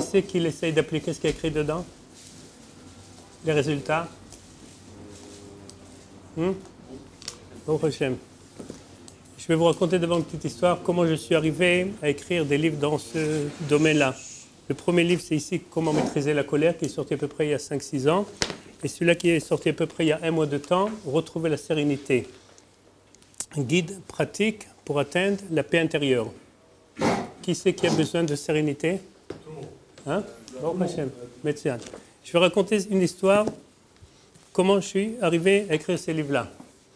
c'est qu'il essaye d'appliquer ce qui est écrit dedans? Les résultats? Baruch Hashem. Je vais vous raconter d'abord une petite histoire, comment je suis arrivé à écrire des livres dans ce domaine-là. Le premier livre, c'est ici, Comment maîtriser la colère, qui est sorti à peu près il y a 5-6 ans. Et celui-là qui est sorti à peu près il y a 1 mois de temps, Retrouver la sérénité. Un guide pratique pour atteindre la paix intérieure. Qui c'est qui a besoin de sérénité? Hein? Baruch Hashem. Metzian. Je vais raconter une histoire, comment je suis arrivé à écrire ces livres-là.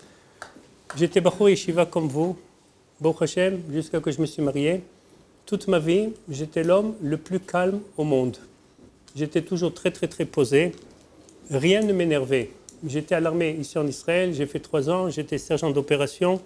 J'étais Bachor Yeshiva comme vous, Baruch Hashem, jusqu'à que je me suis marié. Toute ma vie, j'étais l'homme le plus calme au monde. J'étais toujours très posé. Rien ne m'énervait. J'étais à l'armée ici en Israël, j'ai fait 3 ans, j'étais sergent d'opération.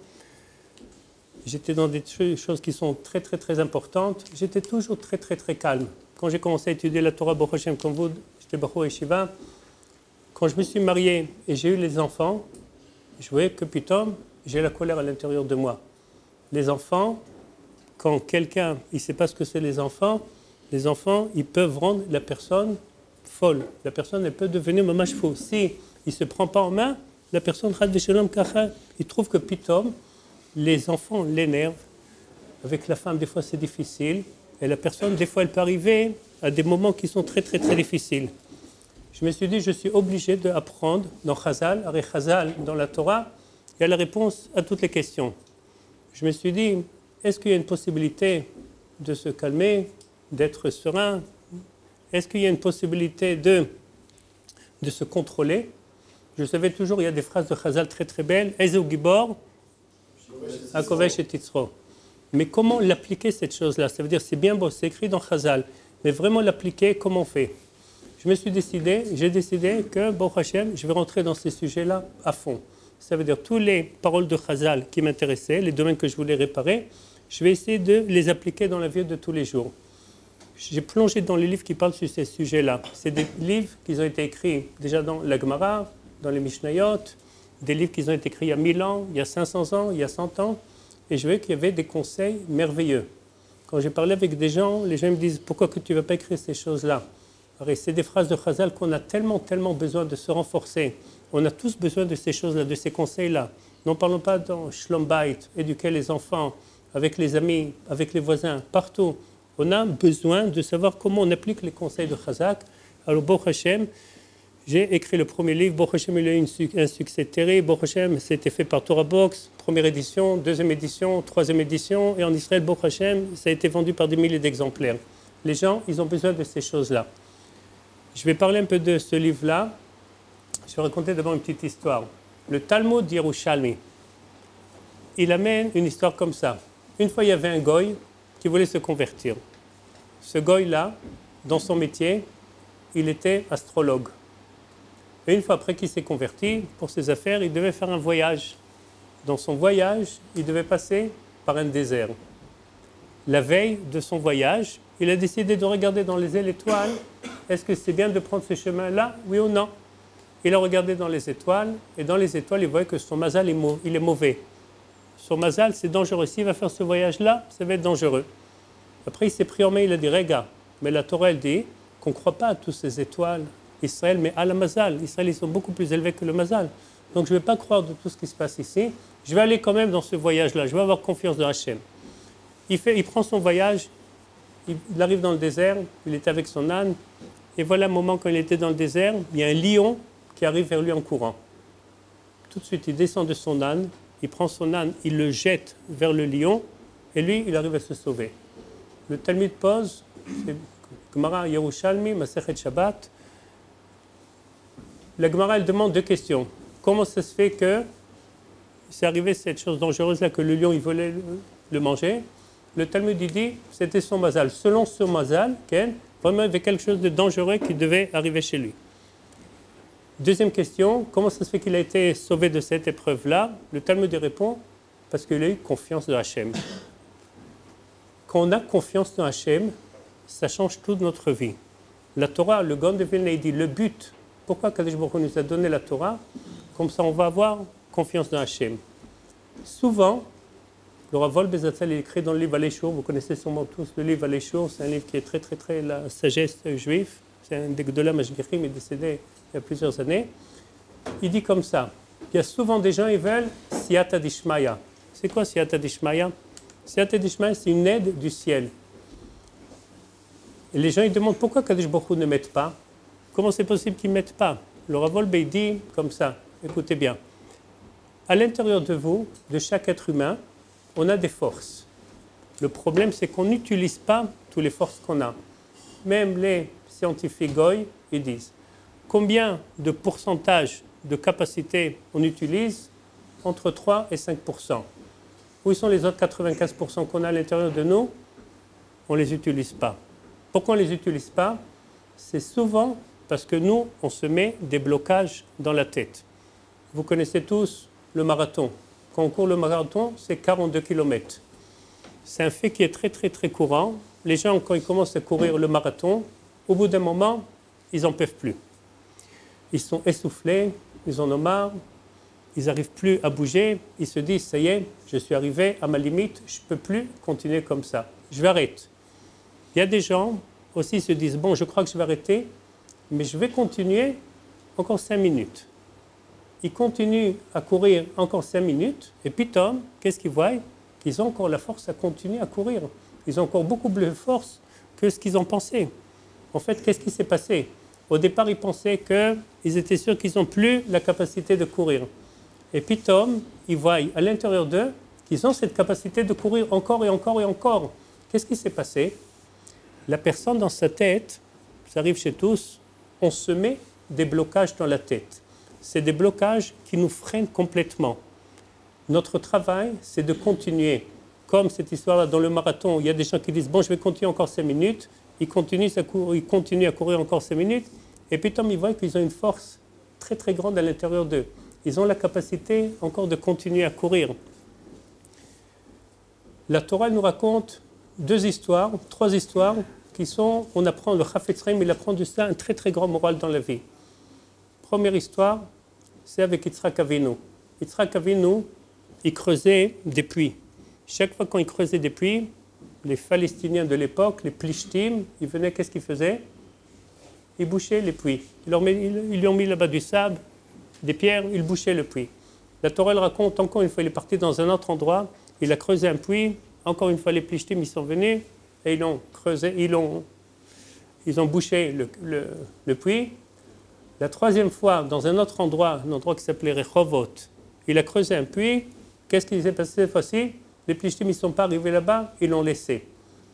J'étais dans des choses qui sont très importantes. J'étais toujours très calme. Quand j'ai commencé à étudier la Torah, Baruch Hashem, comme vous, j'étais Bachor Yeshiva. Quand je me suis marié et j'ai eu les enfants, je voyais que putain, j'ai la colère à l'intérieur de moi. Les enfants, quand quelqu'un, il ne sait pas ce que c'est les enfants, ils peuvent rendre la personne folle. La personne, elle peut devenir mamash fou. Si il ne se prend pas en main, la personne, il trouve que pitom, les enfants l'énervent. Avec la femme, des fois, c'est difficile. Et la personne, des fois, elle peut arriver à des moments qui sont très difficiles. Je me suis dit, je suis obligé d'apprendre dans Chazal, dans la Torah, il y a la réponse à toutes les questions. Je me suis dit, est-ce qu'il y a une possibilité de se calmer, d'être serein? Est-ce qu'il y a une possibilité de se contrôler? Je savais toujours, il y a des phrases de Chazal très belles. Ezeu Gibor, Akovesh et Titzro. Mais comment l'appliquer cette chose-là? Ça veut dire, c'est bien beau, c'est écrit dans Chazal, mais vraiment l'appliquer, comment on fait? J'ai décidé que, Baruch Hashem, je vais rentrer dans ces sujets-là à fond. Ça veut dire, toutes les paroles de Chazal qui m'intéressaient, les domaines que je voulais réparer, je vais essayer de les appliquer dans la vie de tous les jours. J'ai plongé dans les livres qui parlent sur ces sujets-là. C'est des livres qui ont été écrits déjà dans la Gemara, dans les Mishnayot, des livres qui ont été écrits il y a 1000 ans, il y a 500 ans, il y a 100 ans, et je voyais qu'il y avait des conseils merveilleux. Quand j'ai parlé avec des gens, les gens me disent « Pourquoi que tu ne vas pas écrire ces choses-là » C'est des phrases de Chazal qu'on a tellement besoin de se renforcer. On a tous besoin de ces choses-là, de ces conseils-là. N'en parlons pas dans Shlom Bayit, éduquer les enfants, avec les amis, avec les voisins, partout. On a besoin de savoir comment on applique les conseils de Chazal. Alors, Baruch Hashem, j'ai écrit le premier livre. Baruch Hashem, il a eu un succès terrible. Baruch Hashem, c'était fait par Torah Box, première édition, deuxième édition, troisième édition. Et en Israël, Baruch Hashem, ça a été vendu par des milliers d'exemplaires. Les gens, ils ont besoin de ces choses-là. Je vais parler un peu de ce livre-là. Je vais raconter d'abord une petite histoire. Le Talmud Yerushalmi, il amène une histoire comme ça. Une fois, il y avait un goy qui voulait se convertir. Ce goy-là, dans son métier, il était astrologue. Et une fois après qu'il s'est converti, pour ses affaires, il devait faire un voyage. Dans son voyage, il devait passer par un désert. La veille de son voyage, il a décidé de regarder dans les étoiles. Est-ce que c'est bien de prendre ce chemin-là, oui ou non? Il a regardé dans les étoiles, et dans les étoiles, il voyait que son mazal il est mauvais. Son mazal, c'est dangereux. S'il va faire ce voyage-là, ça va être dangereux. Après, il s'est pris en main, il a dit, regarde, mais la Torah, elle dit qu'on ne croit pas à toutes ces étoiles, Israël, mais à la mazal. Israël, ils sont beaucoup plus élevés que le mazal. Donc, je ne vais pas croire de tout ce qui se passe ici. Je vais aller quand même dans ce voyage-là. Je vais avoir confiance dans Hachem. Il prend son voyage, il arrive dans le désert, il était avec son âne, et voilà un moment quand il était dans le désert, il y a un lion qui arrive vers lui en courant. Tout de suite, il descend de son âne, il prend son âne, il le jette vers le lion, et lui, il arrive à se sauver. Le Talmud pose, c'est Gemara Yerushalmi, Masechet Shabbat. La Gemara, elle demande 2 questions. Comment ça se fait que c'est arrivé cette chose dangereuse-là, que le lion, il voulait le manger? Le Talmud dit, c'était son mazal. Selon son mazal, vraiment il y avait quelque chose de dangereux qui devait arriver chez lui. Deuxième question, comment ça se fait qu'il a été sauvé de cette épreuve-là? Le Talmud répond, parce qu'il a eu confiance de Hachem. Quand on a confiance dans Hachem, ça change toute notre vie. La Torah, le Gaon de Vilna, il dit, le but, pourquoi Kadosh Baruch Hu nous a donné la Torah? Comme ça, on va avoir confiance dans Hachem. Souvent, Le Rav Wolbe Zatzal, il écrit dans le livre Aléchour, vous connaissez sûrement tous le livre Aléchour, c'est un livre qui est très la sagesse juive, c'est un des Gdolam Ashgichim, il est décédé il y a plusieurs années. Il dit comme ça, il y a souvent des gens qui veulent Siyata Dishmaya. C'est quoi Siyata Dishmaya? Siyata Dishmaya, c'est une aide du ciel. Et les gens ils demandent pourquoi Kadosh Baruch Hu ne m'aide pas. Comment c'est possible qu'il ne m'aide pas? Le Rav Wolbe dit comme ça, écoutez bien. À l'intérieur de vous, de chaque être humain, on a des forces. Le problème, c'est qu'on n'utilise pas toutes les forces qu'on a. Même les scientifiques goy, ils disent combien de pourcentage de capacité on utilise? Entre 3 et 5%. Où sont les autres 95% qu'on a à l'intérieur de nous? On ne les utilise pas. Pourquoi on ne les utilise pas? C'est souvent parce que nous, on se met des blocages dans la tête. Vous connaissez tous le marathon. Quand on court le marathon, c'est 42 km. C'est un fait qui est très courant. Les gens, quand ils commencent à courir le marathon, au bout d'un moment, ils n'en peuvent plus. Ils sont essoufflés, ils en ont marre, ils n'arrivent plus à bouger. Ils se disent, ça y est, je suis arrivé à ma limite, je ne peux plus continuer comme ça. Je vais arrêter. Il y a des gens aussi qui se disent, bon, je crois que je vais arrêter, mais je vais continuer encore 5 minutes. Ils continuent à courir encore 5 minutes, et puis Tom, qu'est-ce qu'ils voient? Ils ont encore la force à continuer à courir. Ils ont encore beaucoup plus de force que ce qu'ils ont pensé. En fait, qu'est-ce qui s'est passé? Au départ, ils pensaient qu'ils étaient sûrs qu'ils n'ont plus la capacité de courir. Et puis Tom, ils voient à l'intérieur d'eux qu'ils ont cette capacité de courir encore et encore et encore. Qu'est-ce qui s'est passé? La personne dans sa tête, ça arrive chez tous, on se met des blocages dans la tête. C'est des blocages qui nous freinent complètement. Notre travail, c'est de continuer. Comme cette histoire-là dans le marathon, il y a des gens qui disent « Bon, je vais continuer encore 5 minutes ». Ils continuent à courir encore 5 minutes. Et puis, Tom, ils voient qu'ils ont une force très grande à l'intérieur d'eux. Ils ont la capacité encore de continuer à courir. La Torah nous raconte 3 histoires qui sont, on apprend, le Chafetz Chaim, il apprend de ça un très grand moral dans la vie. Première histoire, c'est avec Yitzhak Avinu. Yitzhak Avinu, il creusait des puits. Chaque fois qu'il creusait des puits, les Palestiniens de l'époque, les Plishtim, ils venaient, qu'est-ce qu'ils faisaient? Ils bouchaient les puits. Ils lui ont mis là-bas du sable, des pierres, ils bouchaient le puits. La Torah raconte, encore une fois, il est parti dans un autre endroit, il a creusé un puits, encore une fois, les Plishtim, ils sont venus, et ils ont creusé, ils ont bouché le puits. La 3e fois, dans un autre endroit, un endroit qui s'appelait Rehovot, il a creusé un puits. Qu'est-ce qui s'est passé cette fois-ci? Les Plishtim, ils ne sont pas arrivés là-bas, ils l'ont laissé.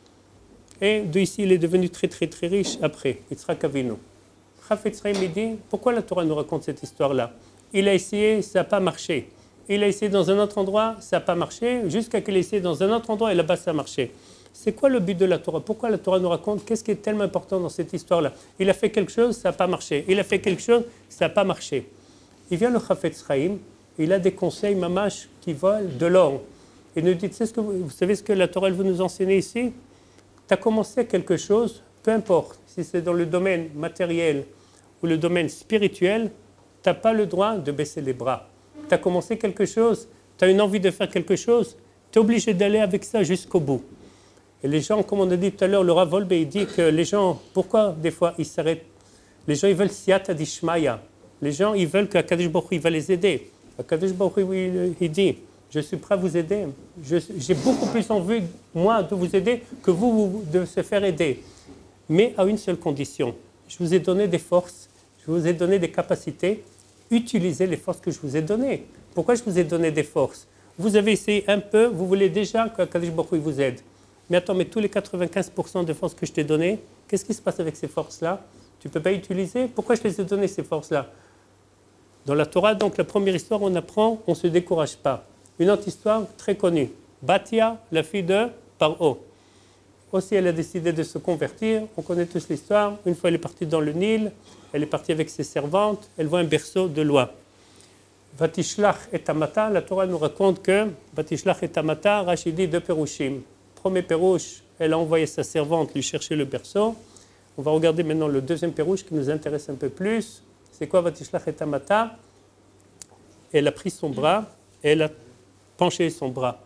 Et d'ici, il est devenu très riche après, Yitzhak Avinu. Chafetz Chaim dit, pourquoi la Torah nous raconte cette histoire-là? Il a essayé, ça n'a pas marché. Il a essayé dans un autre endroit, ça n'a pas marché, jusqu'à qu'il ait essayé dans un autre endroit, et là-bas, ça a marché. C'est quoi le but de la Torah? Pourquoi la Torah nous raconte? Qu'est-ce qui est tellement important dans cette histoire-là? Il a fait quelque chose, ça n'a pas marché. Il a fait quelque chose, ça n'a pas marché. Il vient le Chafetz Chaim, il a des conseils mamash qui volent de l'or. Il nous dit, vous savez ce que la Torah veut nous enseigner ici? Tu as commencé quelque chose, peu importe, si c'est dans le domaine matériel ou le domaine spirituel, tu n'as pas le droit de baisser les bras. Tu as commencé quelque chose, tu as une envie de faire quelque chose, tu es obligé d'aller avec ça jusqu'au bout. Et les gens, comme on a dit tout à l'heure, le Rav Wolbe, il dit que les gens, pourquoi des fois ils s'arrêtent? Les gens, ils veulent Siyata Dishmaya. Les gens, ils veulent qu'Akadosh Baruch Hu, il va les aider. Akadosh Baruch Hu, il dit, je suis prêt à vous aider. J'ai beaucoup plus envie, moi, de vous aider que vous de se faire aider. Mais à une seule condition. Je vous ai donné des forces, je vous ai donné des capacités. Utilisez les forces que je vous ai données. Pourquoi je vous ai donné des forces? Vous avez essayé un peu, vous voulez déjà qu'Akadosh Baruch Hu vous aide. Mais attends, mais tous les 95% de forces que je t'ai données, qu'est-ce qui se passe avec ces forces-là? Tu ne peux pas utiliser? Pourquoi je les ai données, ces forces-là? Dans la Torah, donc, la première histoire, on apprend, on ne se décourage pas. Une autre histoire très connue. Batia, la fille de Paro. Aussi, elle a décidé de se convertir. On connaît tous l'histoire. Une fois, elle est partie dans le Nil. Elle est partie avec ses servantes. Elle voit un berceau de loi. Vatishlach et Tamata, la Torah nous raconte que Vatishlach et Tamata, Rachid dit 2 pérouchim. Premier pérouche, elle a envoyé sa servante lui chercher le berceau. On va regarder maintenant le 2e pérouche qui nous intéresse un peu plus. C'est quoi Vatishlach et Tamata? Elle a pris son bras, elle a penché son bras.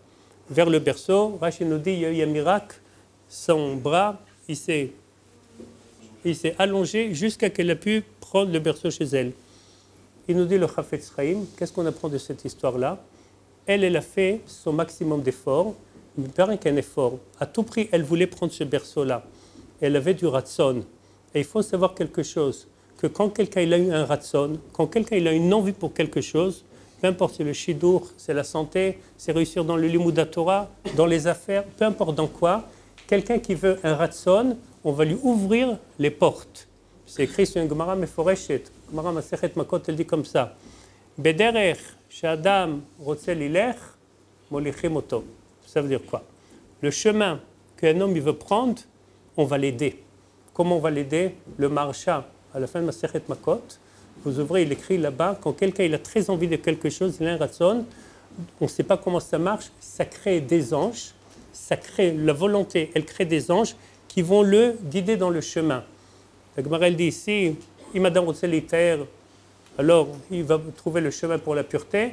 vers le berceau. Rashi nous dit, il y a eu un miracle, son bras, il s'est allongé jusqu'à qu'elle a pu prendre le berceau chez elle. Il nous dit le Chafetz Chaim, qu'est-ce qu'on apprend de cette histoire-là? Elle a fait son maximum d'efforts, mais pas rien qu'un effort. À tout prix, elle voulait prendre ce berceau-là. Elle avait du ratson. Et il faut savoir quelque chose, que quand quelqu'un il a eu un ratson, quand quelqu'un il a une envie pour quelque chose, peu importe, c'est le shidur, c'est la santé, c'est réussir dans le limud Torah, dans les affaires, peu importe dans quoi, quelqu'un qui veut un ratson, on va lui ouvrir les portes. C'est écrit sur une Gemara Meforeshet. Gemara Masechet Makot, elle dit comme ça. Bederech she'adam rotzel ilech molichim oto. Ça veut dire quoi? Le chemin qu'un homme il veut prendre, on va l'aider. Comment on va l'aider? Le Maharsha, à la fin de Masechet Makot, vous ouvrez, il écrit là-bas, quand quelqu'un il a très envie de quelque chose, il a un ratson, on ne sait pas comment ça marche, ça crée des anges, ça crée la volonté, elle crée des anges qui vont le guider dans le chemin. La Gemara elle dit ici, Imadam Rotzeliter, alors il va trouver le chemin pour la pureté.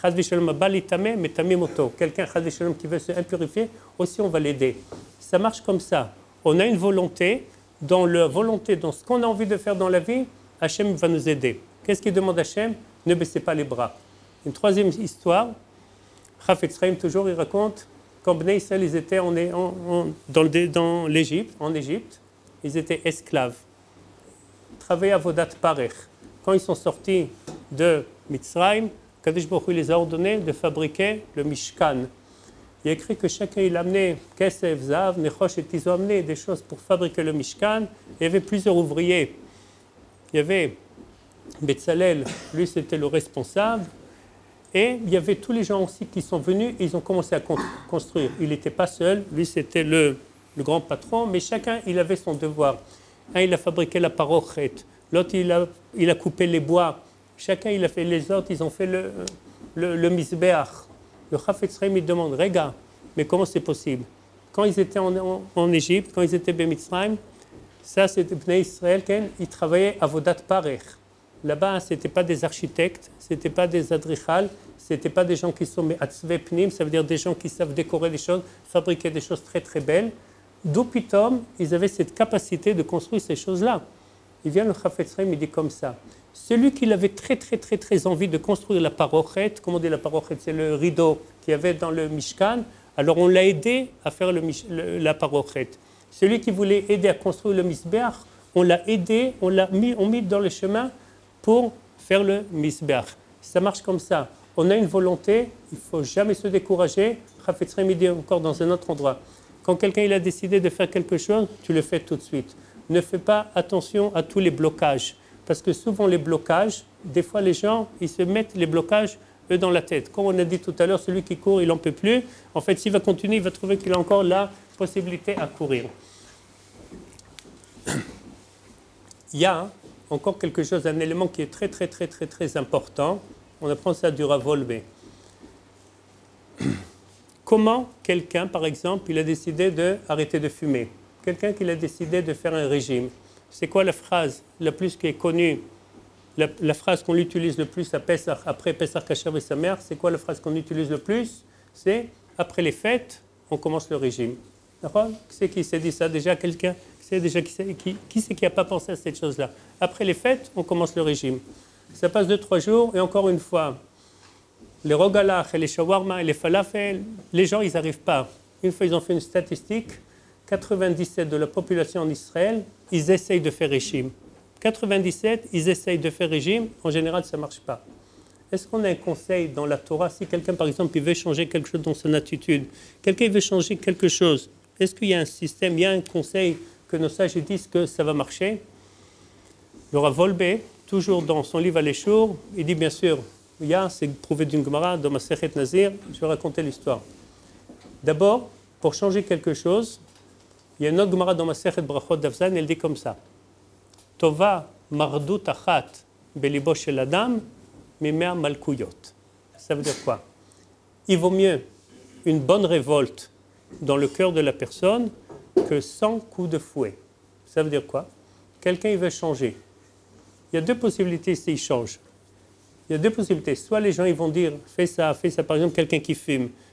Quelqu'un qui veut se impurifier, aussi on va l'aider. Ça marche comme ça. On a une volonté, dans ce qu'on a envie de faire dans la vie, Hachem va nous aider. Qu'est-ce qu'il demande à Hachem? Ne baissez pas les bras. Une troisième histoire, Chafetz Chaim toujours, il raconte, quand Bnei Israël, ils étaient dans l'Égypte, en Égypte, ils étaient esclaves. Travaillaient à Avodat Parech. Quand ils sont sortis de Mitzrayim, Kadosh Baruch Hu les a ordonnés de fabriquer le Mishkan. Il y a écrit que chacun il amenait Kesef, Zav, Nechosh et ils ont amené des choses pour fabriquer le Mishkan. Il y avait plusieurs ouvriers. Il y avait Betzalel, lui c'était le responsable. Et il y avait tous les gens aussi qui sont venus et ils ont commencé à construire. Il n'était pas seul, lui c'était le grand patron, mais chacun il avait son devoir. Un il a fabriqué la parochet, l'autre il a coupé les bois. Chacun il a fait, les autres ils ont fait le misbeach. Le Chafetz Chaim il demande, regarde, mais comment c'est possible? Quand ils étaient en Égypte, quand ils étaient à Mitzrayim, ça c'était Bnei Israël, ils travaillaient à Avodat Parech. Là-bas, ce n'était pas des architectes, ce n'était pas des adrichal, ce n'était pas des gens qui sont atzve pnim, ça veut dire des gens qui savent décorer des choses, fabriquer des choses très très belles. D'où pitom, ils avaient cette capacité de construire ces choses-là. Il vient le Chafetz Chaim, il dit comme ça. Celui qui avait très envie de construire la parochet, comment on dit la parochet, c'est le rideau qu'il y avait dans le Mishkan, alors on l'a aidé à faire la parochet. Celui qui voulait aider à construire le misbeach, on l'a aidé, on mis dans le chemin pour faire le misbeach. Ça marche comme ça. On a une volonté, il ne faut jamais se décourager. Chafetz Chaim dit encore dans un autre endroit. Quand quelqu'un il a décidé de faire quelque chose, tu le fais tout de suite. Ne fais pas attention à tous les blocages. Parce que souvent les blocages, des fois les gens, ils se mettent les blocages eux dans la tête. Comme on a dit tout à l'heure, celui qui court, il n'en peut plus. En fait, s'il va continuer, il va trouver qu'il a encore la possibilité à courir. Il y a encore quelque chose, un élément qui est très important. On apprend ça du Rav Wolbe. Comment quelqu'un, par exemple, il a décidé d'arrêter de fumer? Quelqu'un qui a décidé de faire un régime. C'est quoi la phrase la plus qui est connue, la phrase qu'on utilise le plus à Pessah, après Pessah Kasher et sa mère, c'est quoi la phrase qu'on utilise le plus? C'est après les fêtes, on commence le régime. D'accord? Qui c'est qui s'est dit ça déjà? Quelqu'un? Qui c'est qui n'a pas pensé à cette chose-là? Après les fêtes, on commence le régime. Ça passe 2-3 jours et encore une fois, les rogalach et les shawarma et les falafel, les gens, ils n'arrivent pas. Une fois, ils ont fait une statistique, 97% de la population en Israël, ils essayent de faire régime. 97, ils essayent de faire régime, en général, ça ne marche pas. Est-ce qu'on a un conseil dans la Torah? Si quelqu'un, par exemple, il veut changer quelque chose dans son attitude, quelqu'un veut changer quelque chose, est-ce qu'il y a un système, il y a un conseil que nos sages disent que ça va marcher? Le Rav Wolbe, toujours dans son livre Aléchour, il dit bien sûr, c'est prouvé d'une Gemara dans Masechet Nazir, je vais raconter l'histoire. D'abord, pour changer quelque chose, il y a une autre Gemara dans Masechet Brachot d'Avzan, elle dit comme ça. Tova mardut achat belibo shel adam mimea malkuyot. Ça veut dire quoi? Il vaut mieux une bonne révolte dans le cœur de la personne que 100 coups de fouet. Ça veut dire quoi? Quelqu'un il veut changer. Il y a deux possibilités s'il change. Il y a deux possibilités. Soit les gens ils vont dire fais ça. Par exemple, quelqu'un qui fume.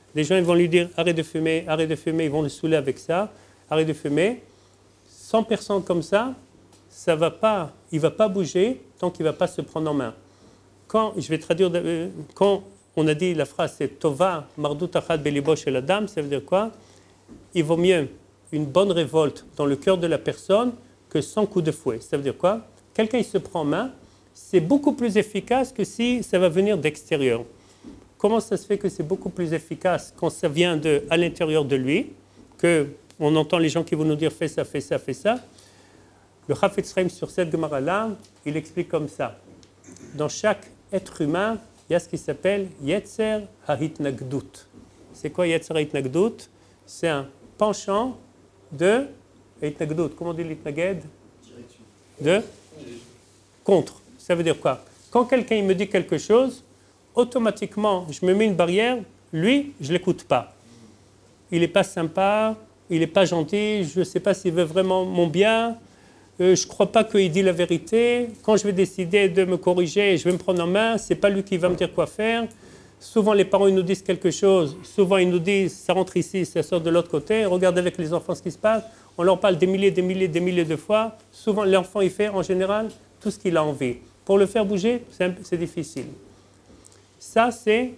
Les gens ils vont lui dire arrête de fumer, ils vont le saouler avec ça, arrête de fumer. 100 personnes comme ça, il ne va pas bouger tant qu'il ne va pas se prendre en main. Je vais traduire, quand on a dit la phrase c'est Tova Mardut Achad Belibo Shel Adam, ça veut dire quoi? Il vaut mieux une bonne révolte dans le cœur de la personne que 100 coups de fouet. Ça veut dire quoi? Quelqu'un il se prend en main, c'est beaucoup plus efficace que si ça va venir d'extérieur. Comment ça se fait que c'est beaucoup plus efficace quand ça vient à l'intérieur de lui, qu'on entend les gens qui vont nous dire fais ça, fais ça, fais ça. Le Chafetz Chaim sur cette Gemara-là, il explique comme ça. Dans chaque être humain, il y a ce qui s'appelle Yetzer HaHitnagdut. C'est quoi Yetzer HaHitnagdut? C'est un penchant de Hitnagdut. Comment on dit l'Hitnaged? De contre. Ça veut dire quoi? Quand quelqu'un il me dit quelque chose, automatiquement, je me mets une barrière, lui, je ne l'écoute pas. Il n'est pas sympa, il n'est pas gentil, je ne sais pas s'il veut vraiment mon bien, je ne crois pas qu'il dit la vérité. Quand je vais décider de me corriger, je vais me prendre en main, ce n'est pas lui qui va me dire quoi faire. Souvent, les parents ils nous disent quelque chose, souvent ils nous disent ça rentre ici, ça sort de l'autre côté. Regarde avec les enfants ce qui se passe, on leur parle des milliers de fois. Souvent, l'enfant il fait en général tout ce qu'il a envie. Pour le faire bouger, c'est difficile. Ça, c'est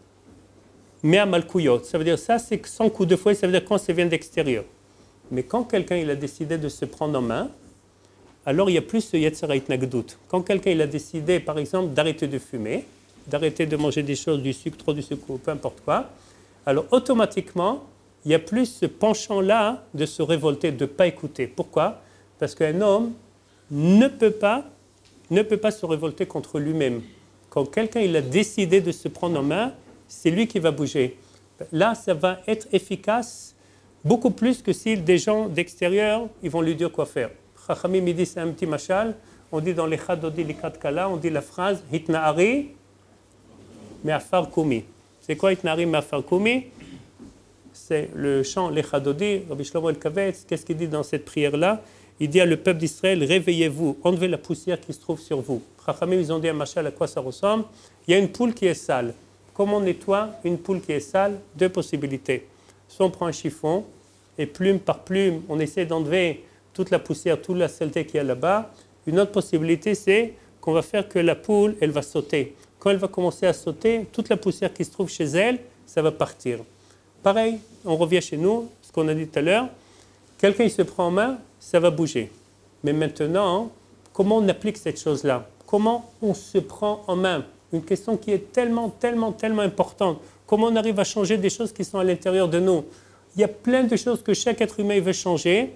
Mea Malkouyot. Ça veut dire ça, c'est 100 coups de fouet, ça veut dire quand ça vient d'extérieur. Mais quand quelqu'un il a décidé de se prendre en main, alors il y a plus ce Yetzer HaHitnagdut. Quand quelqu'un il a décidé, par exemple, d'arrêter de fumer, d'arrêter de manger des choses, du sucre, trop du sucre, ou peu importe quoi, alors automatiquement, il y a plus ce penchant-là de se révolter, de ne pas écouter. Pourquoi? Parce qu'un homme ne peut pas se révolter contre lui-même. Quand quelqu'un il a décidé de se prendre en main, c'est lui qui va bouger. Là, ça va être efficace beaucoup plus que si des gens d'extérieur ils vont lui dire quoi faire. Chachamim dit c'est un petit machal. On dit dans les Chadodi Likat Kala, on dit la phrase Hitna'ari me'afar kumi. C'est quoi Hitna'ari me'afar kumi? C'est le chant les Chadodi, Rabbi Shlomo El-Kavetz. Qu'est-ce qu'il dit dans cette prière-là? Il dit à le peuple d'Israël, réveillez-vous, enlevez la poussière qui se trouve sur vous. Chachamim, ils ont dit à machal à quoi ça ressemble. Il y a une poule qui est sale. Comment on nettoie une poule qui est sale? Deux possibilités. Soit on prend un chiffon et plume par plume, on essaie d'enlever toute la poussière, toute la saleté qu'il y a là-bas. Une autre possibilité, c'est qu'on va faire que la poule, elle va sauter. Quand elle va commencer à sauter, toute la poussière qui se trouve chez elle, ça va partir. Pareil, on revient chez nous, ce qu'on a dit tout à l'heure. Quelqu'un il se prend en main, ça va bouger. Mais maintenant, comment on applique cette chose-là? Comment on se prend en main? Une question qui est tellement importante. Comment on arrive à changer des choses qui sont à l'intérieur de nous? Il y a plein de choses que chaque être humain veut changer.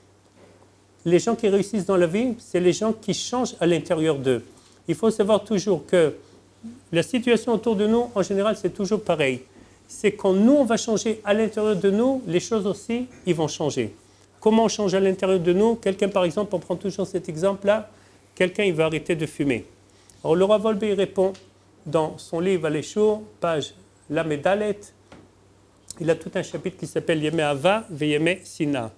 Les gens qui réussissent dans la vie, c'est les gens qui changent à l'intérieur d'eux. Il faut savoir toujours que la situation autour de nous, en général, c'est toujours pareil. C'est quand nous, on va changer à l'intérieur de nous, les choses aussi, ils vont changer. Comment on change à l'intérieur de nous? Quelqu'un, par exemple, on prend toujours cet exemple-là, quelqu'un, il va arrêter de fumer. Alors, le Rav Wolbe, il répond dans son livre Aléchour, page Lamedalet, il a tout un chapitre qui s'appelle Yeme Ava ve Yeme Sina.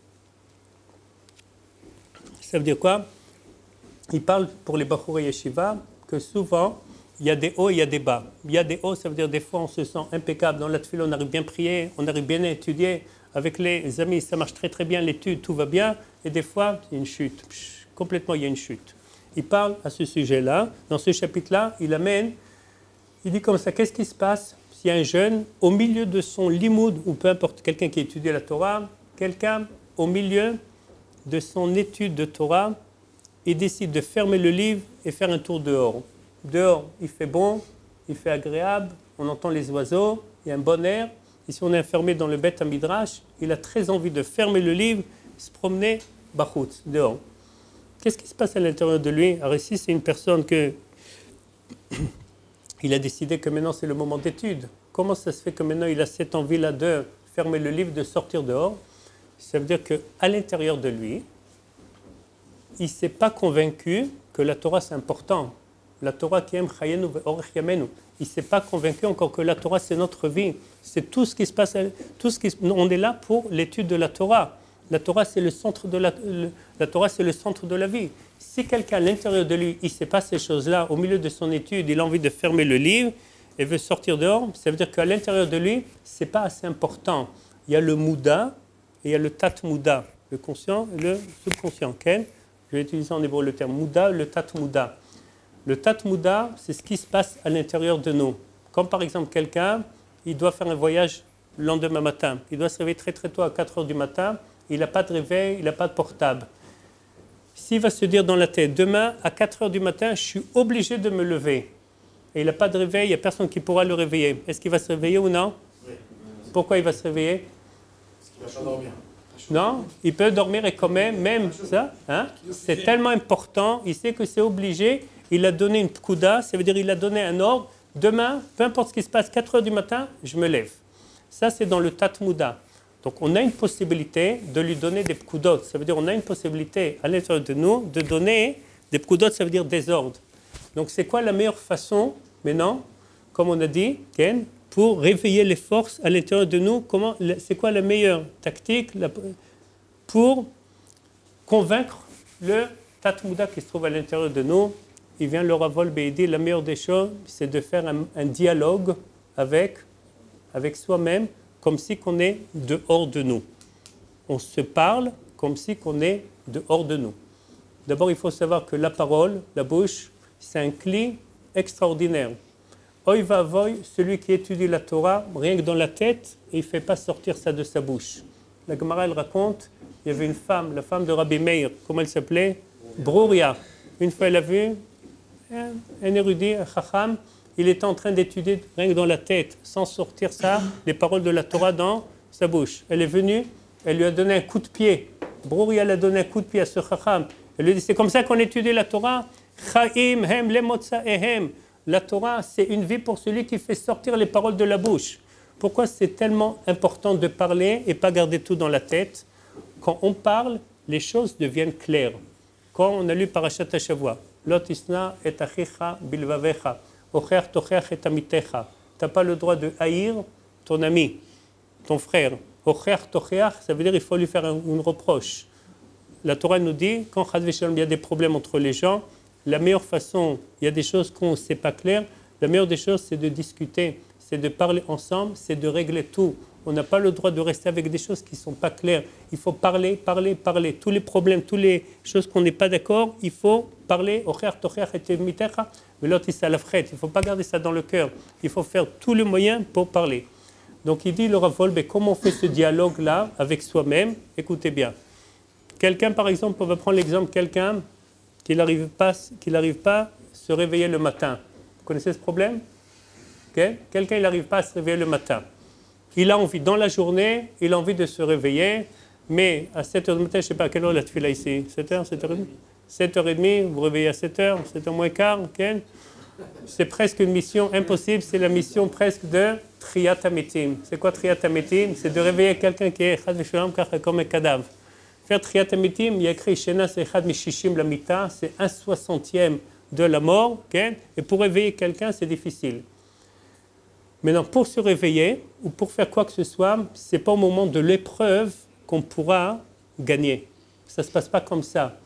Ça veut dire quoi? Il parle pour les Bachurei Yeshiva que souvent, il y a des hauts et il y a des bas. Il y a des hauts, ça veut dire des fois on se sent impeccable. Dans la tefila, on arrive bien prier, on arrive bien à étudier. Avec les amis, ça marche très bien, l'étude, tout va bien. Et des fois, il y a une chute. Complètement, il y a une chute. Il parle à ce sujet-là. Dans ce chapitre-là, il dit comme ça, qu'est-ce qui se passe s'il y a un jeune, au milieu de son limoud, ou peu importe, quelqu'un qui étudie la Torah, quelqu'un au milieu de son étude de Torah, il décide de fermer le livre et faire un tour dehors. Dehors, il fait bon, il fait agréable, on entend les oiseaux, il y a un bon air. Et si on est enfermé dans le Beth Midrash, il a très envie de fermer le livre, se promener bachutz, dehors. Qu'est-ce qui se passe à l'intérieur de lui? Alors ici, c'est une personne que il a décidé que maintenant c'est le moment d'étude. Comment ça se fait que maintenant il a cette envie-là de fermer le livre, de sortir dehors? Ça veut dire qu'à l'intérieur de lui, il ne s'est pas convaincu que la Torah c'est important. La Torah qui aime chayenu ve'orech yamenu. Il ne s'est pas convaincu encore que la Torah c'est notre vie. C'est tout ce qui se passe. On est là pour l'étude de la Torah. La Torah c'est le centre de la Torah c'est le centre de la vie. Si quelqu'un à l'intérieur de lui, il ne sait pas ces choses-là, au milieu de son étude, il a envie de fermer le livre, et veut sortir dehors, ça veut dire qu'à l'intérieur de lui, ce n'est pas assez important. Il y a le Mouda et il y a le Tat-Mouda, le conscient et le subconscient. Okay? Je vais utiliser en hébreu le terme Mouda, le Tat-Mouda. Le Tat-Mouda, c'est ce qui se passe à l'intérieur de nous. Comme par exemple quelqu'un, il doit faire un voyage le lendemain matin. Il doit se réveiller très très tôt à 4 heures du matin. Il n'a pas de réveil, il n'a pas de portable. S'il va se dire dans la tête, demain à 4 heures du matin, je suis obligé de me lever. Et il n'a pas de réveil, il n'y a personne qui pourra le réveiller. Est-ce qu'il va se réveiller ou non? Oui. Pourquoi il va se réveiller? Parce qu'il va dormir. Non, il peut dormir et quand même ça, hein, c'est tellement important, il sait que c'est obligé, il a donné une pkouda, ça veut dire il a donné un ordre, demain, peu importe ce qui se passe, 4 heures du matin, je me lève. Ça, c'est dans le Tat-Mouda. Donc, on a une possibilité de lui donner des pkoudot, ça veut dire on a une possibilité à l'intérieur de nous de donner des pkoudot, ça veut dire des ordres. Donc, c'est quoi la meilleure façon, maintenant, comme on a dit, Ken, pour réveiller les forces à l'intérieur de nous? C'est quoi la meilleure tactique pour convaincre le Tat-Mouda qui se trouve à l'intérieur de nous? Il vient le Ravol Beidi, la meilleure des choses, c'est de faire un dialogue avec soi-même, comme si qu'on est dehors de nous. On se parle comme si qu'on est dehors de nous. D'abord, il faut savoir que la parole, la bouche, c'est un cli extraordinaire. Oy va voy, celui qui étudie la Torah, rien que dans la tête, et il ne fait pas sortir ça de sa bouche. La Gemara, elle raconte, il y avait une femme, la femme de Rabbi Meir, comment elle s'appelait? Brouria. Une fois, elle a vu un érudit, un chacham, il était en train d'étudier rien que dans la tête, sans sortir ça, les paroles de la Torah dans sa bouche. Elle est venue, elle lui a donné un coup de pied. Brouria a donné un coup de pied à ce chacham. Elle lui dit, c'est comme ça qu'on étudie la Torah? Chaim hem lemotza ehem. La Torah, c'est une vie pour celui qui fait sortir les paroles de la bouche. Pourquoi c'est tellement important de parler et pas garder tout dans la tête? Quand on parle, les choses deviennent claires. Quand on a lu Parashat Hashavua, Lot isna et achicha bilvavecha, ocher tocheach et amitecha. Tu n'as pas le droit de haïr ton ami, ton frère. Ocher tocheach, ça veut dire qu'il faut lui faire une reproche. La Torah nous dit, quand il y a des problèmes entre les gens, la meilleure façon, il y a des choses qu'on ne sait pas claires, la meilleure des choses, c'est de discuter, c'est de parler ensemble, c'est de régler tout. On n'a pas le droit de rester avec des choses qui ne sont pas claires. Il faut parler, parler, parler. Tous les problèmes, toutes les choses qu'on n'est pas d'accord, il faut parler. Il ne faut pas garder ça dans le cœur. Il faut faire tous les moyens pour parler. Donc il dit, le Ravol, comment on fait ce dialogue-là avec soi-même? Écoutez bien. Quelqu'un, par exemple, on va prendre l'exemple de quelqu'un qui n'arrive pas à se réveiller le matin. Vous connaissez ce problème? Okay? Quelqu'un, il n'arrive pas à se réveiller le matin. Il a envie, dans la journée, il a envie de se réveiller, mais à 7h du matin, je ne sais pas à quelle heure la tefila ici, 7h, 7h30 7h30, vous vous réveillez à 7h, 7h moins quart, okay? C'est presque une mission impossible, c'est la mission presque de Triyat HaMetim. C'est quoi Triyat HaMetim? C'est de réveiller quelqu'un qui est comme un cadavre. Faire Triyat HaMetim, il y a écrit Shena Sechad Mishishim Lamita, c'est 1/60 de la mort, okay? Et pour réveiller quelqu'un, c'est difficile. Maintenant, pour se réveiller ou pour faire quoi que ce soit, ce n'est pas au moment de l'épreuve qu'on pourra gagner. Ça ne se passe pas comme ça.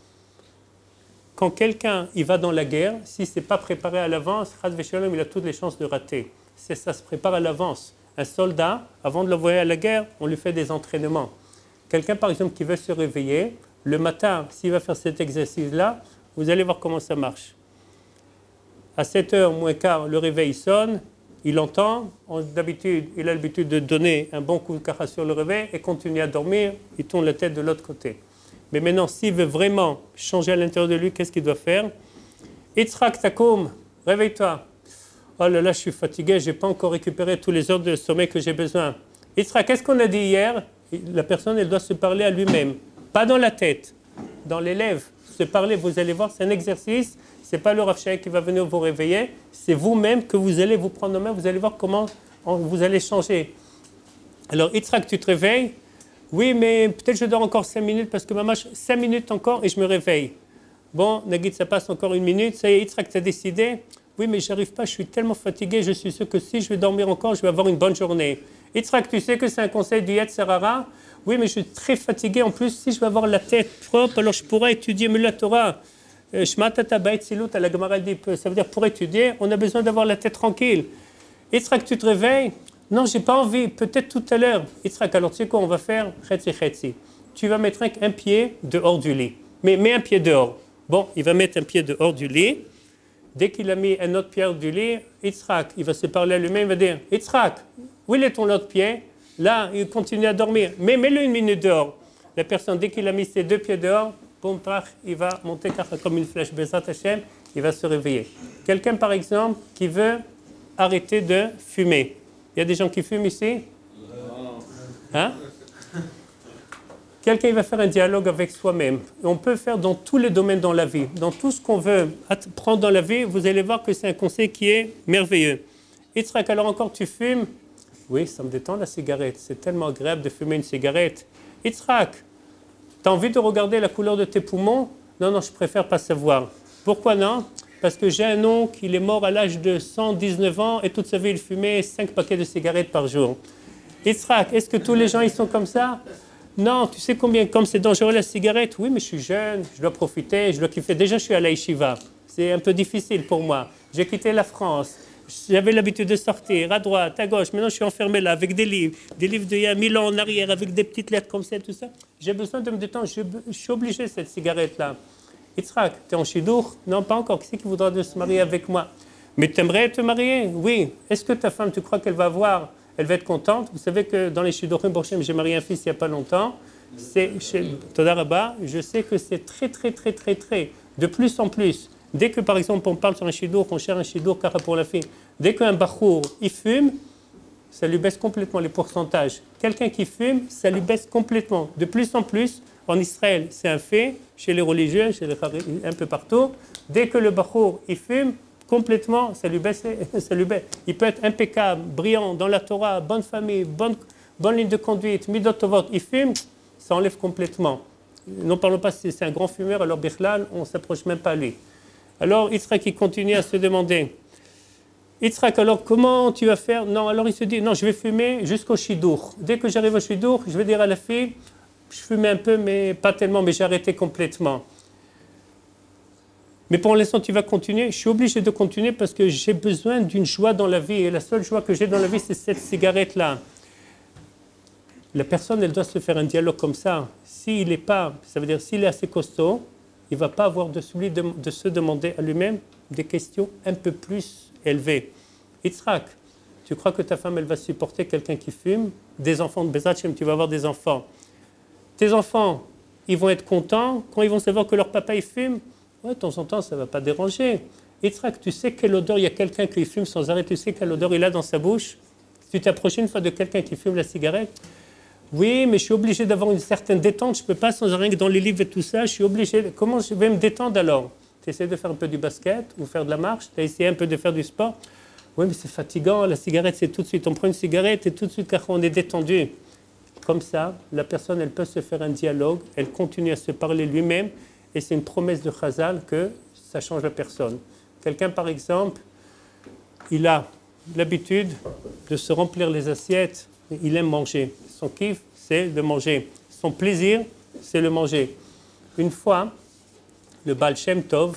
Quand quelqu'un il va dans la guerre, si ce n'est pas préparé à l'avance, il a toutes les chances de rater. Ça se prépare à l'avance. Un soldat, avant de l'envoyer à la guerre, on lui fait des entraînements. Quelqu'un, par exemple, qui veut se réveiller, le matin, s'il va faire cet exercice-là, vous allez voir comment ça marche. À 7h moins quart, le réveil sonne. Il entend, d'habitude, il a l'habitude de donner un bon coup de cacha sur le réveil et continuer à dormir, il tourne la tête de l'autre côté. Mais maintenant, s'il veut vraiment changer à l'intérieur de lui, qu'est-ce qu'il doit faire? Yitzhak Takoum, réveille-toi. Oh là là, je suis fatigué, je n'ai pas encore récupéré tous les heures de sommeil que j'ai besoin. Yitzhak, qu'est-ce qu'on a dit hier? La personne, elle doit se parler à lui-même, pas dans la tête, dans les lèvres. Se parler, vous allez voir, c'est un exercice. Ce n'est pas le Rav Shai qui va venir vous réveiller, c'est vous-même que vous allez vous prendre en main, vous allez voir comment vous allez changer. Alors, Yitzhak, tu te réveilles? Oui, mais peut-être je dors encore 5 minutes parce que maman, 5 minutes encore et je me réveille. Bon, Nagid, ça passe encore 1 minute, ça y est, Yitzhak, tu as décidé? Oui, mais je n'arrive pas, je suis tellement fatigué, je suis sûr que si je vais dormir encore, je vais avoir une bonne journée. Yitzhak, tu sais que c'est un conseil du Yetzer Hara? Oui, mais je suis très fatigué, en plus, si je vais avoir la tête propre, alors je pourrai étudier la Torah. Shmatata Bait Silut, à la Gemara dit, ça veut dire pour étudier, on a besoin d'avoir la tête tranquille. Yitzhak, tu te réveilles? Non, j'ai pas envie, peut-être tout à l'heure. Yitzhak, alors tu sais quoi, on va faire chetzi chetzi. Tu vas mettre un pied dehors du lit. Mais mets un pied dehors. Bon, il va mettre un pied dehors du lit. Dès qu'il a mis un autre pied dehors du lit, Yitzhak, il va se parler à lui-même, il va dire, Yitzhak, où est ton autre pied? Là, il continue à dormir. Mais mets-le une minute dehors. La personne, dès qu'il a mis ses deux pieds dehors, boum, il va monter comme une flèche. Bezat Hashem, il va se réveiller. Quelqu'un, par exemple, qui veut arrêter de fumer. Il y a des gens qui fument ici? Hein? Quelqu'un va faire un dialogue avec soi-même. On peut faire dans tous les domaines dans la vie. Dans tout ce qu'on veut prendre dans la vie, vous allez voir que c'est un conseil qui est merveilleux. Yitzhak, alors encore tu fumes? Oui, ça me détend la cigarette. C'est tellement agréable de fumer une cigarette. Yitzhak, tu as envie de regarder la couleur de tes poumons? Non, non, je préfère pas savoir. Pourquoi non? Parce que j'ai un oncle, il est mort à l'âge de 119 ans et toute sa vie il fumait 5 paquets de cigarettes par jour. Yitzhak, est-ce que tous les gens ils sont comme ça? Non, tu sais combien, comme c'est dangereux la cigarette? Oui, mais je suis jeune, je dois profiter, je dois kiffer. Déjà, je suis à la yeshiva. C'est un peu difficile pour moi. J'ai quitté la France. J'avais l'habitude de sortir à droite, à gauche. Maintenant, je suis enfermé là avec des livres d'il y a 1000 ans en arrière, avec des petites lettres comme ça, tout ça. J'ai besoin de me détendre. Je suis obligé, cette cigarette-là. Yitzhak, tu es en chidour? Non, pas encore. Qui c'est qui voudra de se marier avec moi? Mais tu aimerais te marier? Oui. Est-ce que ta femme, tu crois qu'elle va voir? Elle va être contente. Vous savez que dans les Shidurim Borchem, j'ai marié un fils il n'y a pas longtemps. C'est chez Toda Rabba. Je sais que c'est très, de plus en plus. Dès que, par exemple, on parle sur un Shidur, qu'on cherche un Shidur car pour la fille, dès qu'un Bachour, il fume, ça lui baisse complètement les pourcentages. Quelqu'un qui fume, ça lui baisse complètement. De plus en plus, en Israël, c'est un fait, chez les religieux, chez les un peu partout. Dès que le Bachour, il fume, complètement, ça lui baisse. Il peut être impeccable, brillant, dans la Torah, bonne famille, bonne ligne de conduite, midot tovot, il fume, ça enlève complètement. N'en parlons pas si c'est un grand fumeur, alors Bichlal, on ne s'approche même pas à lui. Alors Yitzhak, il continue à se demander, Yitzhak, alors comment tu vas faire? Non, alors il se dit, non, je vais fumer jusqu'au Shidour. Dès que j'arrive au Shidour, je vais dire à la fille, je fumais un peu, mais pas tellement, mais j'ai arrêté complètement. Mais pour l'instant, tu vas continuer. Je suis obligé de continuer parce que j'ai besoin d'une joie dans la vie. Et la seule joie que j'ai dans la vie, c'est cette cigarette-là. La personne, elle doit se faire un dialogue comme ça. S'il n'est pas, ça veut dire s'il est assez costaud, il ne va pas avoir de celui de se demander à lui-même des questions un peu plus élevées. Yitzhak, tu crois que ta femme, elle va supporter quelqu'un qui fume? Des enfants de Bezat Hashem, tu vas avoir des enfants. Tes enfants, ils vont être contents quand ils vont savoir que leur papa, il fume. Ouais, de temps en temps, ça ne va pas déranger. Yitzhak, tu sais quelle odeur, il y a quelqu'un qui fume sans arrêt, tu sais quelle odeur il a dans sa bouche? Tu t'approches une fois de quelqu'un qui fume la cigarette? Oui, mais je suis obligé d'avoir une certaine détente, je ne peux pas sans arrêt que dans les livres et tout ça, je suis obligé. Comment je vais me détendre alors? Tu essaies de faire un peu du basket ou faire de la marche, tu as essayé un peu de faire du sport? Oui, mais c'est fatigant, la cigarette, c'est tout de suite, on prend une cigarette et tout de suite, car on est détendu. Comme ça, la personne, elle peut se faire un dialogue, elle continue à se parler lui-même. Et c'est une promesse de Chazal que ça change la personne. Quelqu'un, par exemple, il a l'habitude de se remplir les assiettes, il aime manger. Son kiff, c'est de manger. Son plaisir, c'est le manger. Une fois, le Baal Shem Tov,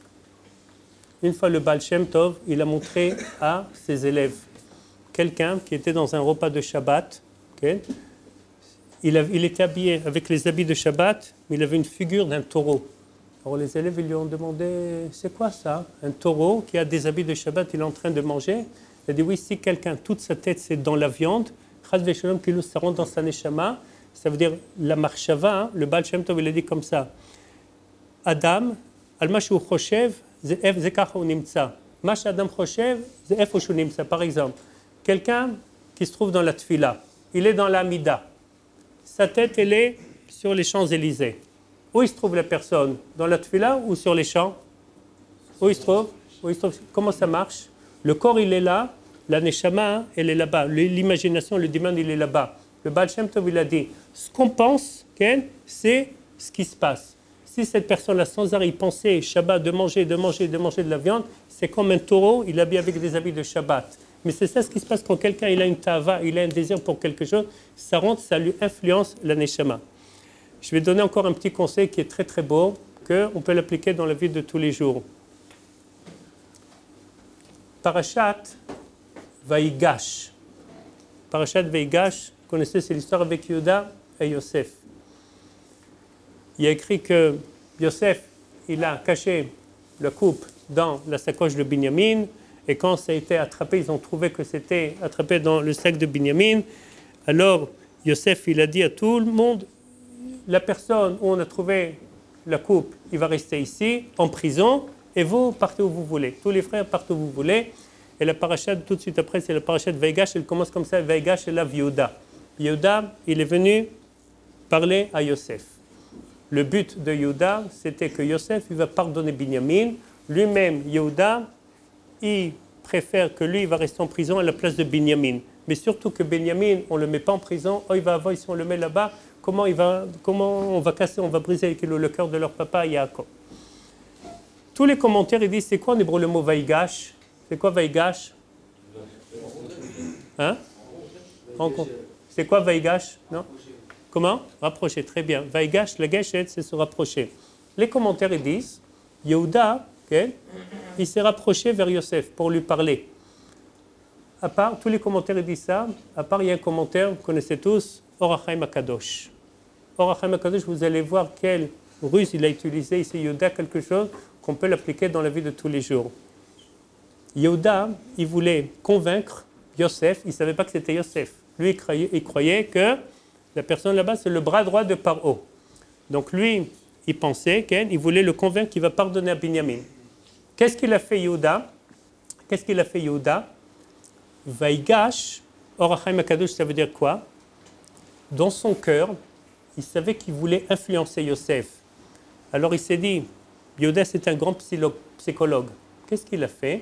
il a montré à ses élèves quelqu'un qui était dans un repas de Shabbat. Okay? Il était habillé avec les habits de Shabbat, mais il avait une figure d'un taureau. Alors les élèves ils lui ont demandé, c'est quoi ça? Un taureau qui a des habits de Shabbat, il est en train de manger. Il a dit, oui, si quelqu'un, toute sa tête, c'est dans la viande, Chaz v'Shalom, qu'il ça rentre dans sa neshama, ça veut dire la marshava, hein, le Baal Shem Tov, il a dit comme ça. Adam, al-ma shu choshev, ze kacha hu nimtza. Ma sh'adam choshev, ze efo shu nimtza. Par exemple, quelqu'un qui se trouve dans la tfila, il est dans la mida. Sa tête, elle est sur les Champs-Élysées. Où il se trouve la personne? Dans la tefila ou sur les champs? Où il se trouve? Comment ça marche? Le corps, il est là. La neshama, elle est là-bas. L'imagination, le diman, il est là-bas. Le Baal Shem Tov, il a dit, ce qu'on pense, c'est ce qui se passe. Si cette personne-là, sans arrêt, il pensait Shabbat, de manger de la viande, c'est comme un taureau, il habille avec des habits de Shabbat. Mais c'est ça ce qui se passe quand quelqu'un il a une tava, il a un désir pour quelque chose, ça rentre, ça lui influence la neshama. Je vais donner encore un petit conseil qui est très beau, qu'on peut l'appliquer dans la vie de tous les jours. Parashat Vaïgash. Parashat Vaïgash, vous connaissez, c'est l'histoire avec Yehuda et Yosef. Il y a écrit que Yosef, il a caché la coupe dans la sacoche de Binyamin, et quand ça a été attrapé, ils ont trouvé que c'était attrapé dans le sac de Binyamin. Alors Yosef, il a dit à tout le monde, la personne où on a trouvé la coupe, il va rester ici, en prison, et vous, partez où vous voulez. Tous les frères, partez où vous voulez. Et la parashat, tout de suite après, c'est la parashat Vaïgash, elle commence comme ça, Vaïgash et la Yehuda. Yehuda, il est venu parler à Yosef. Le but de Yehuda, c'était que Yosef, il va pardonner Binyamin. Lui-même, Yehuda, il préfère que lui, il va rester en prison à la place de Binyamin. Mais surtout que Binyamin, on ne le met pas en prison, oh, il va avoir, si on le met là-bas, comment on va casser, on va briser le cœur de leur papa, Yaakov. Tous les commentaires, ils disent, c'est quoi en hébreu le mot Vaïgash? C'est quoi Vaïgash? Hein? C'est quoi Vaïgash? Non? Comment? Rapprocher, très bien. Vaïgash, la geshet, c'est se rapprocher. Les commentaires, ils disent, Yehuda, okay, il s'est rapproché vers Yosef pour lui parler. À part, tous les commentaires ils disent ça, à part il y a un commentaire, vous connaissez tous, Or HaChaim HaKadosh. Or HaChaim HaKadosh, vous allez voir quelle ruse il a utilisé ici, Yehuda, quelque chose qu'on peut l'appliquer dans la vie de tous les jours. Yehuda, il voulait convaincre Yosef, il ne savait pas que c'était Yosef. Lui, il croyait que la personne là-bas, c'est le bras droit de Paro. Donc lui, il pensait qu'il voulait le convaincre qu'il va pardonner à Binyamin. Qu'est-ce qu'il a fait Yehuda? Vaïgash, Or HaChaim HaKadosh, ça veut dire quoi? Dans son cœur, il savait qu'il voulait influencer Yosef. Alors il s'est dit, Yehuda c'est un grand psychologue. Qu'est-ce qu'il a fait?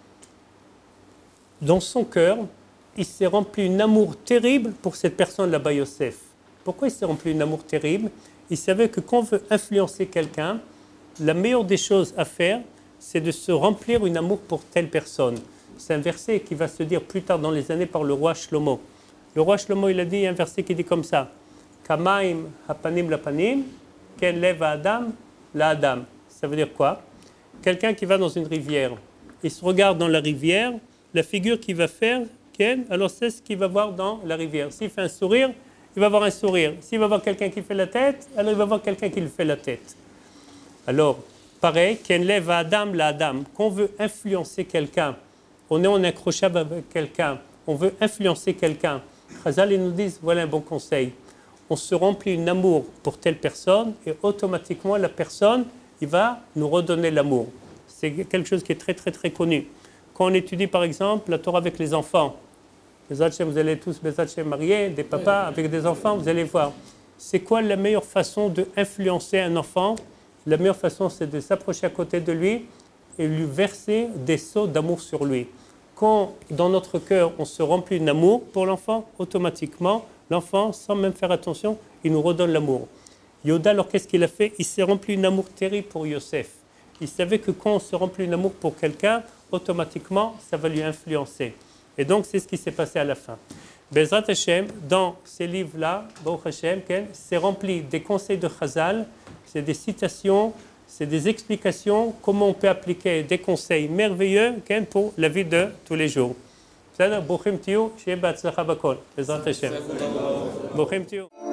Dans son cœur, il s'est rempli d'un amour terrible pour cette personne là-bas, Yosef. Pourquoi il s'est rempli d'un amour terrible? Il savait que quand on veut influencer quelqu'un, la meilleure des choses à faire, c'est de se remplir d'un amour pour telle personne. C'est un verset qui va se dire plus tard dans les années par le roi Shlomo. Le roi Shlomo, il a dit un verset qui dit comme ça, Kamaim hapanim lapanim, ken lev adam la adam. Ça veut dire quoi? Quelqu'un qui va dans une rivière, il se regarde dans la rivière, la figure qu'il va faire, alors c'est ce qu'il va voir dans la rivière. S'il fait un sourire, il va voir un sourire. S'il va voir quelqu'un qui fait la tête, alors il va voir quelqu'un qui lui fait la tête. Alors, pareil, ken lev adam la adam. Quand on veut influencer quelqu'un, on est en accrochable avec quelqu'un, on veut influencer quelqu'un. Chazal, ils nous disent, voilà un bon conseil. On se remplit d'un amour pour telle personne et automatiquement la personne, il va nous redonner l'amour. C'est quelque chose qui est très très très connu. Quand on étudie par exemple la Torah avec les enfants, vous allez tous mariés, des papas avec des enfants, vous allez voir. C'est quoi la meilleure façon d'influencer un enfant? La meilleure façon, c'est de s'approcher à côté de lui et lui verser des seaux d'amour sur lui. Quand dans notre cœur, on se remplit d'amour pour l'enfant, automatiquement, l'enfant, sans même faire attention, il nous redonne l'amour. Yehuda, alors qu'est-ce qu'il a fait? Il s'est rempli d'amour terrible pour Yosef. Il savait que quand on se remplit d'amour pour quelqu'un, automatiquement, ça va lui influencer. Et donc, c'est ce qui s'est passé à la fin. Bezrat Hashem, dans ces livres-là, Baruch Hashem, c'est rempli des conseils de Chazal, c'est des citations, c'est des explications, comment on peut appliquer des conseils merveilleux pour la vie de tous les jours. Bezrat Hashem.